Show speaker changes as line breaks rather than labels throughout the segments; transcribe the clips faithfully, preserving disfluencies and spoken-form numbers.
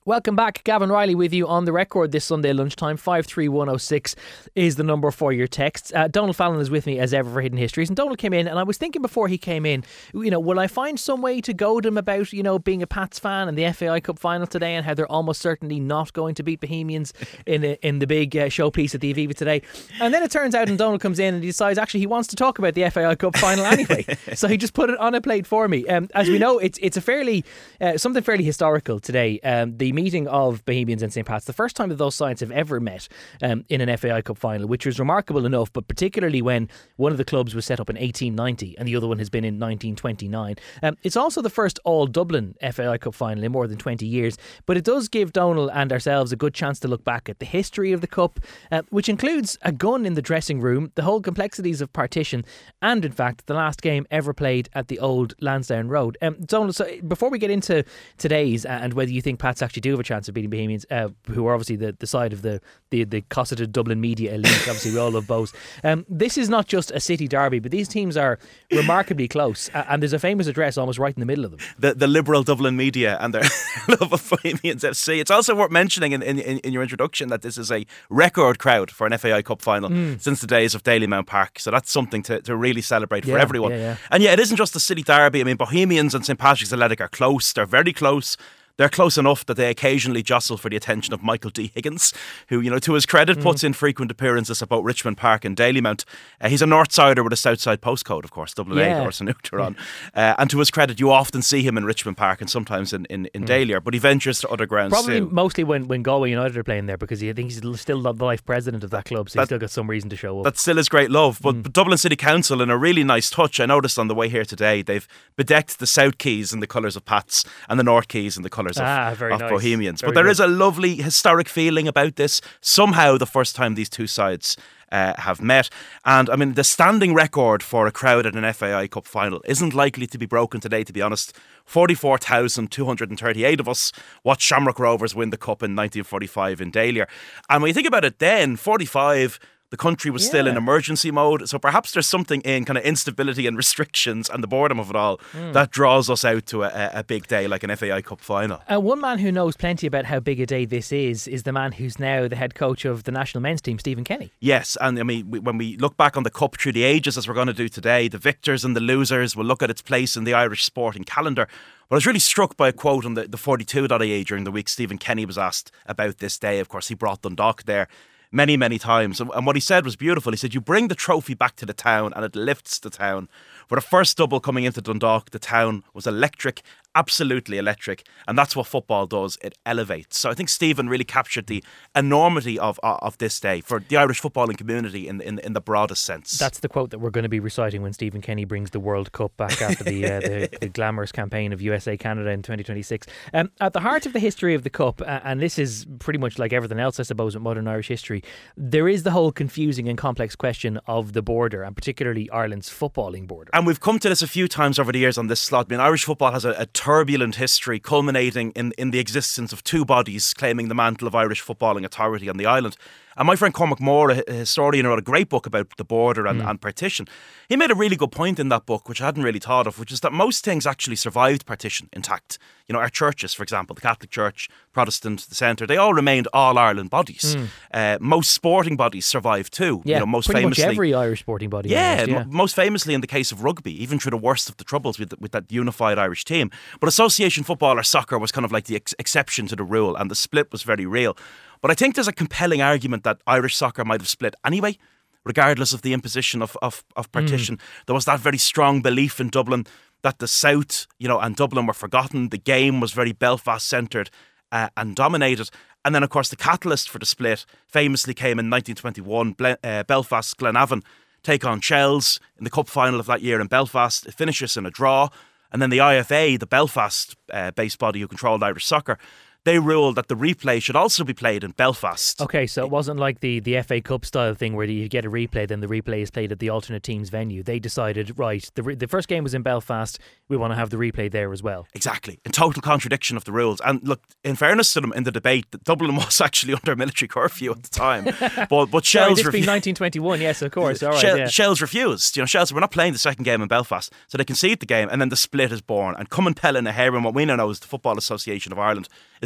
Welcome back. Gavin Riley with you on the record this Sunday lunchtime. five three one oh six is the number for your texts. Uh, Donald Fallon is with me as ever for Hidden Histories. And Donald came in, and I was thinking before he came in, you know, will I find some way to goad him about, you know, being a Pats fan and the F A I Cup final today and how they're almost certainly not going to beat Bohemians in a, in the big uh, showpiece at the Aviva today. And then it turns out, and Donald comes in and he decides actually he wants to talk about the F A I Cup final anyway. So he just put it on a plate for me. Um, as we know, it's it's a fairly uh, something fairly historical today. Um, the meeting of Bohemians and Saint Pat's, the first time that those sides have ever met um, in an F A I Cup final, which was remarkable enough, but particularly when one of the clubs was set up in eighteen ninety and the other one has been in nineteen twenty-nine. Um, it's also the first all-Dublin F A I Cup final in more than twenty years, but it does give Donald and ourselves a good chance to look back at the history of the Cup, uh, which includes a gun in the dressing room, the whole complexities of partition, and in fact the last game ever played at the old Lansdowne Road. Um, Donald, so before we get into today's uh, and whether you think Pats actually do have a chance of beating Bohemians, uh, who are obviously the, the side of the, the, the cosseted Dublin media elite, obviously we all love both. Um, this is not just a city derby, but these teams are remarkably close, uh, and there's a famous address almost right in the middle of them. The, the liberal Dublin media and their love of Bohemians F C. It's also worth mentioning in, in, in your introduction that this is a record crowd for an F A I Cup final mm. since the days of Dalymount Park, so that's something to, to really celebrate yeah, for everyone. Yeah, yeah. And yeah, it isn't just a city derby. I mean, Bohemians and Saint Patrick's Athletic are close, they're very close. They're close enough that they occasionally jostle for the attention of Michael D. Higgins, who, you know, to his credit, mm. puts in frequent appearances at both Richmond Park and Dalymount. Uh, he's a North Sider with a South Side postcode, of course, Dublin yeah. eight or Sanuter on. Uh, and to his credit, you often see him in Richmond Park and sometimes in, in, in mm. Dahlia, but he ventures to other grounds Probably
too.
mostly when, when Galway United are playing there, because he, I think he's still the life president of that club, so that, he's still got some reason to show up.
That still is great love. But,
mm.
but Dublin City Council, in a really nice touch, I noticed on the way here today, they've bedecked the South Quays in the colours of Pats and the North Quays in the colours of,
ah, very
of
nice.
Bohemians.
Very
but there
good.
is a lovely historic feeling about this. Somehow the first time these two sides uh, have met. And I mean, the standing record for a crowd at an F A I Cup final isn't likely to be broken today, to be honest. forty-four thousand two hundred thirty-eight of us watched Shamrock Rovers win the Cup in nineteen forty-five in Dahlia. And when you think about it then, forty-five... the country was yeah. still in emergency mode, so perhaps there's something in kind of instability and restrictions and the boredom of it all mm. that draws us out to a, a big day like an F A I Cup final.
Uh, one man who knows plenty about how big a day this is is the man who's now the head coach of the national men's team, Stephen Kenny.
Yes, and I mean, we, when we look back on the Cup through the ages, as we're going to do today, the victors and the losers will look at its place in the Irish sporting calendar. But I was really struck by a quote on the, the forty-two dot I E during the week. Stephen Kenny was asked about this day. Of course, he brought Dundalk there many, many times. And what he said was beautiful. He said, you bring the trophy back to the town and it lifts the town. For the first double coming into Dundalk, the town was electric, absolutely electric. And that's what football does. It elevates. So I think Stephen really captured the enormity of of this day for the Irish footballing community in, in, in the broadest sense.
That's the quote that we're going to be reciting when Stephen Kenny brings the World Cup back after the, uh, the, the glamorous campaign of U S A Canada in twenty twenty-six. Um, at the heart of the history of the Cup, uh, and this is pretty much like everything else, I suppose, with modern Irish history, there is the whole confusing and complex question of the border, and particularly Ireland's footballing border.
And we've come to this a few times over the years on this slot. I mean, Irish football has a, a turbulent history culminating in, in the existence of two bodies claiming the mantle of Irish footballing authority on the island. And my friend Cormac Moore, a historian, wrote a great book about the border and, mm. and partition. He made a really good point in that book, which I hadn't really thought of, which is that most things actually survived partition intact. You know, our churches, for example, the Catholic Church, Protestant, the Centre, they all remained all-Ireland bodies. Mm. Uh, most sporting bodies survived too.
Yeah,
you know, most
pretty
famously,
much every Irish sporting body.
Yeah,
almost, yeah.
M- most famously in the case of rugby, even through the worst of the troubles with, with that unified Irish team. But association football or soccer was kind of like the ex- exception to the rule, and the split was very real. But I think there's a compelling argument that Irish soccer might have split anyway, regardless of the imposition of, of, of partition. Mm. There was that very strong belief in Dublin that the South, you know, and Dublin were forgotten. The game was very Belfast-centred uh, and dominated. And then, of course, the catalyst for the split famously came in nineteen twenty-one. Ble- uh, Belfast, Glenavon take on Shells in the cup final of that year in Belfast. It finishes in a draw. And then the I F A, the Belfast-based uh, body who controlled Irish soccer, they ruled that the replay should also be played in Belfast.
Okay, so it wasn't like the, the F A Cup style thing where you get a replay, then the replay is played at the alternate team's venue. They decided, right, the re- the first game was in Belfast, we want to have the replay there as well.
Exactly, in total contradiction of the rules. And look, in fairness to them, in the debate, Dublin was actually under military curfew at the time. but but Shells
Sorry, this
refu-
being nineteen twenty-one, yes, of course. All right,
Shell,
yeah.
Shells refused. You know, Shells said, we're not playing the second game in Belfast. So they concede the game, and then the split is born. And Cumann Pellin O'Hare, what we now know as the Football Association of Ireland, is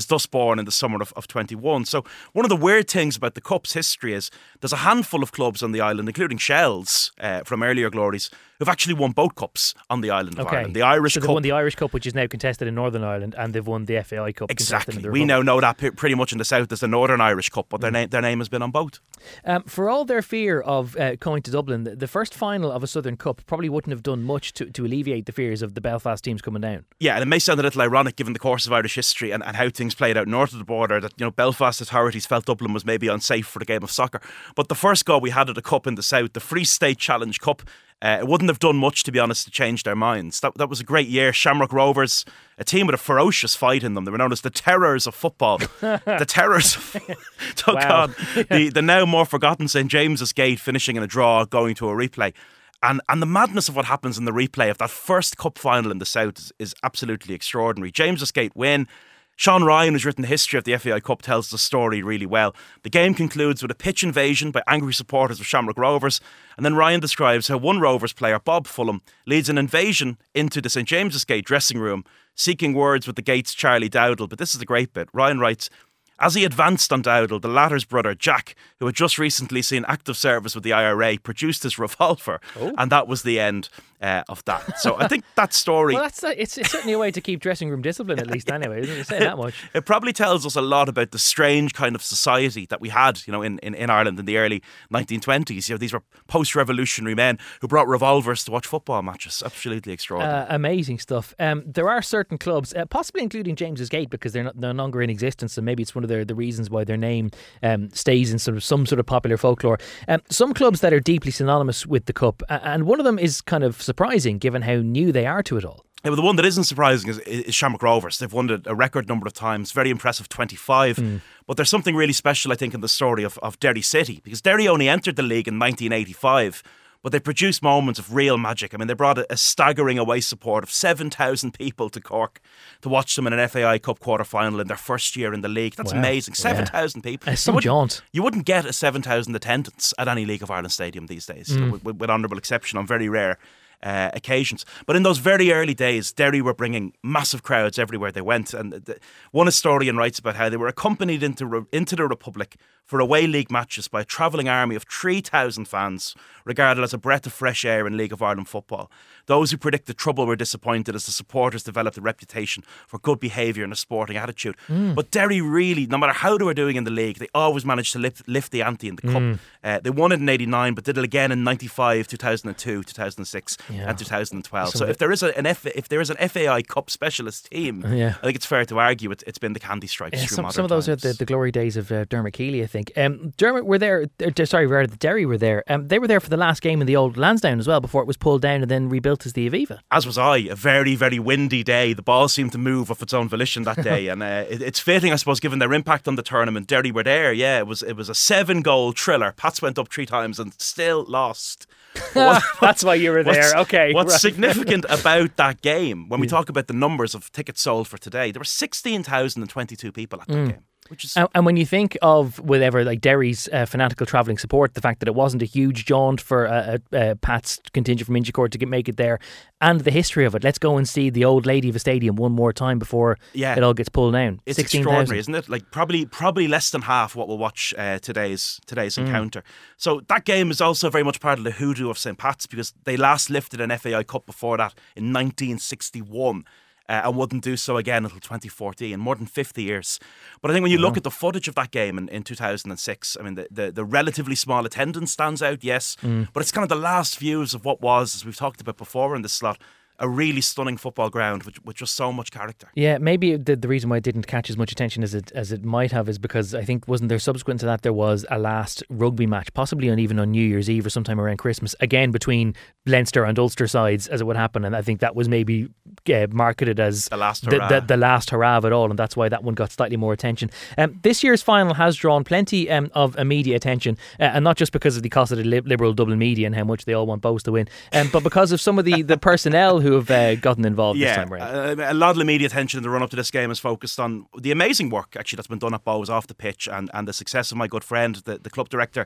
is thus born in the summer of, of twenty-one. So one of the weird things about the Cup's history is there's a handful of clubs on the island, including Shells uh, from earlier glories, who've actually won both Cups on the island of
okay.
Ireland. The Irish
so
Cup.
They've won the Irish Cup, which is now contested in Northern Ireland, and they've won the F A I Cup.
Exactly. We now know that pretty much in the south as the Northern Irish Cup, but their,
mm.
name, their name has been on both.
Um, for all their fear of uh, coming to Dublin, the, the first final of a Southern Cup probably wouldn't have done much to, to alleviate the fears of the Belfast teams coming down.
Yeah, and it may sound a little ironic given the course of Irish history and, and how things played out north of the border that, you know, Belfast authorities felt Dublin was maybe unsafe for the game of soccer. But the first go we had at a cup in the south, the Free State Challenge Cup, Uh, it wouldn't have done much, to be honest, to change their minds. That that was a great year. Shamrock Rovers, a team with a ferocious fight in them. They were known as the Terrors of football. the Terrors of oh
wow.
God. the, the now more forgotten Saint James's Gate finishing in a draw, going to a replay. And and the madness of what happens in the replay of that first cup final in the south is, is absolutely extraordinary. James's Gate win. Sean Ryan, who's written the history of the F A I Cup, tells the story really well. The game concludes with a pitch invasion by angry supporters of Shamrock Rovers, and then Ryan describes how one Rovers player, Bob Fulham, leads an invasion into the Saint James's Gate dressing room, seeking words with the Gate's Charlie Dowdall. But this is the great bit. Ryan writes, as he advanced on Dowdall, the latter's brother, Jack, who had just recently seen active service with the I R A, produced his revolver, oh. and that was the end uh, of that. So I think that story...
Well, that's uh, it's, it's certainly a way to keep dressing room discipline, at least, anyway, isn't it? Saying that much.
It probably tells us a lot about the strange kind of society that we had, you know, in, in, in Ireland in the early nineteen twenties. You know, these were post-revolutionary men who brought revolvers to watch football matches. Absolutely extraordinary.
Uh, amazing stuff. Um, there are certain clubs, uh, possibly including James's Gate, because they're not, no longer in existence, and maybe it's one of the, the reasons why their name um, stays in sort of some sort of popular folklore. Um, some clubs that are deeply synonymous with the Cup, and one of them is kind of surprising given how new they are to it all.
Yeah, but the one that isn't surprising is, is Shamrock Rovers. They've won it a record number of times, very impressive, twenty-five. Mm. But there's something really special, I think, in the story of, of Derry City, because Derry only entered the league in nineteen eighty-five. But they produced moments of real magic. I mean, they brought a, a staggering away support of seven thousand people to Cork to watch them in an F A I Cup quarter-final in their first year in the league. That's wow. amazing. seven thousand yeah. people.
Uh, some jaunt.
You wouldn't get a seven thousand attendance at any League of Ireland stadium these days, mm. you know, with, with honourable exception on very rare Uh, occasions. But in those very early days, Derry were bringing massive crowds everywhere they went. And the, one historian writes about how they were accompanied into, into the Republic for away league matches by a travelling army of three thousand fans, regarded as a breath of fresh air in League of Ireland football. Those who predicted trouble were disappointed as the supporters developed a reputation for good behaviour and a sporting attitude. Mm. But Derry really, no matter how they were doing in the league, they always managed to lift, lift the ante in the Cup. Mm. Uh, they won it in eighty-nine, but did it again in ninety-five, two thousand two, two thousand six yeah. and two thousand twelve. So, so if there is a, an F, if there is an F A I Cup specialist team, yeah. I think it's fair to argue it, it's been the Candy Stripes.
Yeah,
through
some,
modern
some of those
times.
are the, the glory days of uh, Dermot Keeley, I think. Um, Dermot were there. Uh, sorry, rather the Derry were there. Um, they were there for the last game in the old Lansdowne as well before it was pulled down and then rebuilt as the Aviva.
As was I. A very, very windy day. The ball seemed to move of its own volition that day, and uh, it, it's fitting, I suppose, given their impact on the tournament. Derry were there. Yeah, it was. It was a seven-goal thriller. Pats went up three times and still lost.
What, That's why you were there. Okay.
What's
right.
significant about that game, when we talk about the numbers of tickets sold for today, there were sixteen thousand twenty-two people at that mm. game. Which is
and, and when you think of whatever, like Derry's uh, fanatical travelling support, the fact that it wasn't a huge jaunt for a, a, a Pat's contingent from Inchicore to get, make it there, and the history of it, let's go and see the old lady of a stadium one more time before yeah. it all gets pulled down.
It's extraordinary, isn't it? Like probably probably less than half what we'll watch uh, today's today's mm. encounter. So that game is also very much part of the hoodoo of Saint Pat's, because they last lifted an F A I Cup before that in nineteen sixty-one. Uh, and wouldn't do so again until twenty fourteen, more than fifty years. But I think when you look at the footage of that game in, in two thousand six, I mean, the, the, the relatively small attendance stands out, yes, mm. but it's kind of the last views of what was, as we've talked about before in this slot, a really stunning football ground with, with just so much character.
Yeah, maybe the, the reason why it didn't catch as much attention as it as it might have is because I think wasn't there subsequent to that there was a last rugby match, possibly on even on New Year's Eve or sometime around Christmas, again between Leinster and Ulster sides as it would happen, and I think that was maybe uh, marketed as
the last
the,
hurrah.
The, the last hurrah of it all, and that's why that one got slightly more attention. Um, this year's final has drawn plenty um, of uh, media attention, uh, and not just because of the cost of the li- liberal Dublin media and how much they all want Bohs to win, um, but because of some of the, the personnel who have uh, gotten involved
yeah,
this time around.
Uh, a lot of the media attention in the run-up to this game is focused on the amazing work actually that's been done at Bohs off the pitch, and, and the success of my good friend, the, the club director,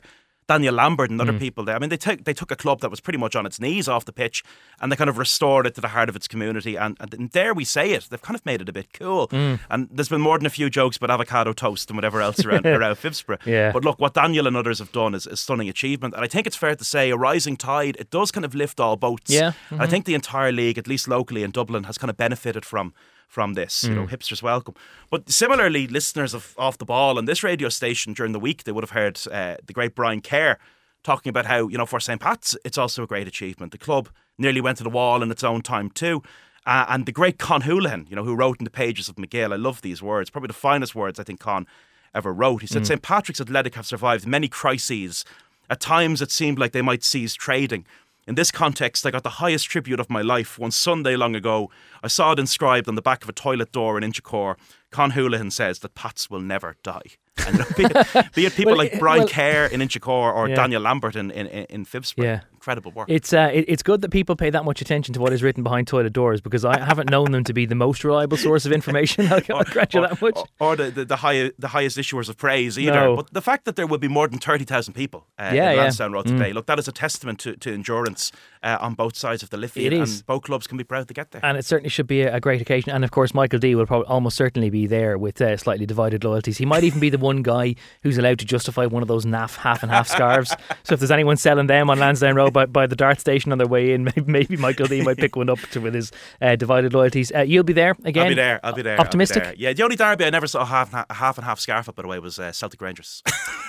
Daniel Lambert and other
Mm.
people there. I mean, they took they took a club that was pretty much on its knees off the pitch, and they kind of restored it to the heart of its community. And, and dare we say it, they've kind of made it a bit cool.
Mm.
And there's been more than a few jokes about avocado toast and whatever else around, around Phibsborough.
Yeah.
But look, what Daniel and others have done is a stunning achievement. And I think it's fair to say a rising tide, it does kind of lift all boats.
Yeah.
And I think the entire league, at least locally in Dublin, has kind of benefited from from this. You know,
Mm.
hipsters welcome. But similarly, listeners of Off the Ball on this radio station during the week, they would have heard uh, the great Brian Kerr talking about how, you know, for Saint Pat's, it's also a great achievement. The club nearly went to the wall in its own time too. Uh, and the great Con Houlihan, you know, who wrote in the pages of McGill, I love these words, probably the finest words I think Con ever wrote. He said,
Mm.
Saint Patrick's Athletic have survived many crises. At times it seemed like they might cease trading. In this context, I got the highest tribute of my life. One Sunday long ago, I saw it inscribed on the back of a toilet door in Inchicore. Con Houlihan says that Pats will never die. And you know, be, it, be it people
Well,
like Brian
well-
Kerr in Inchicore or
Yeah.
Daniel Lambert in, in, in Phibsborough.
Yeah.
Incredible work.
It's uh, it, it's good that people pay that much attention to what is written behind toilet doors, because I haven't known them to be the most reliable source of information. I'll, I'll grant you
or,
that much.
Or, or the, the, the, high, the highest issuers of praise either.
No.
But the fact that there will be more than thirty thousand people uh,
Yeah,
in
yeah.
Lansdowne Road
Mm.
today, look, that is a testament to, to endurance uh, on both sides of the Liffey.
It is.
And both clubs can be proud to get there.
And it certainly should be a, a great occasion. And of course, Michael D will probably almost certainly be there with uh, slightly divided loyalties. He might even be the one guy who's allowed to justify one of those naff half and half scarves. So if there's anyone selling them on Lansdowne Road by, by the Dart station on their way in, maybe, maybe Michael D might pick one up to, with his uh, divided loyalties. Uh, you'll be there again.
I'll be there. I'll be there.
Optimistic?
I'll be there. Yeah, the only derby I never saw a half, a half and half scarf up, by the way, was uh, Celtic Rangers.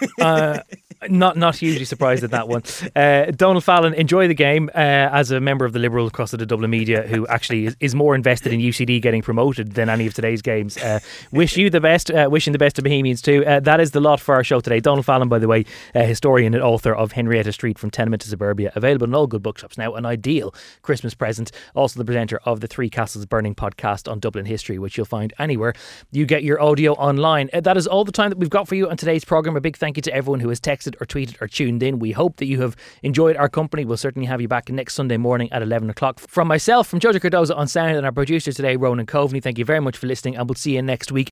uh, not not hugely surprised at that one. Uh, Donald Fallon, enjoy the game uh, as a member of the Liberal Cluster of Dublin Media, who actually is, is more invested in U C D getting promoted than any of today's games. Uh, wish you the best. Uh, wishing the best to Bohemians too. Uh, that is the lot for our show today. Donald Fallon, by the way, uh, historian and author of Henrietta Street from Tenement to Suburbia, available in all good bookshops now. An ideal Christmas present. Also the presenter of the Three Castles Burning podcast on Dublin history, which you'll find anywhere you get your audio online. Uh, that is all the time that we've got for you on today's programme. A big thank you to everyone who has texted or tweeted or tuned in. We hope that you have enjoyed our company. We'll certainly have you back next Sunday morning at eleven o'clock. From myself, from Jojo Cardoza on sound, and our producer today, Ronan Coveney, thank you very much for listening, and we'll see you next week.